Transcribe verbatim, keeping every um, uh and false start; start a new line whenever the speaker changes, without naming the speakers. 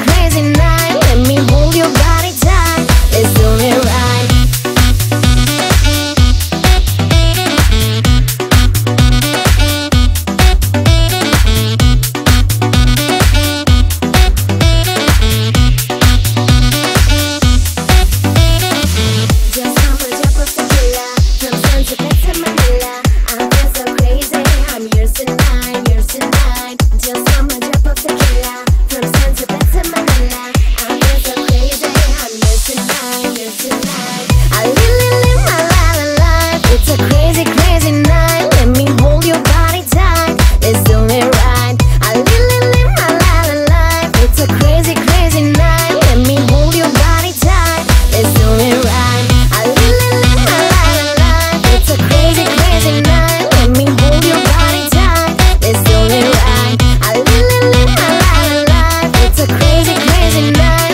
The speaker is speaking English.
crazy night. Let me hold your body tight. Let's do it right. Just some drop of tequila from Zanzibar to Manila. I feel so crazy. I'm yours tonight, yours tonight. Just some drop of tequila from Zanzibar to Manila. I feel so crazy. I'm yours tonight, yours tonight. I really live my life, life. It's a crazy, crazy night. Let me hold your body tight. Let's do it right. I really live my life, life. It's a crazy, crazy night. Let me hold your body tight. Let's do it right. I really live my life, life. It's a crazy, crazy night. Let me hold your body tight. Let's do it right. I really live my life, life. It's a crazy, crazy night.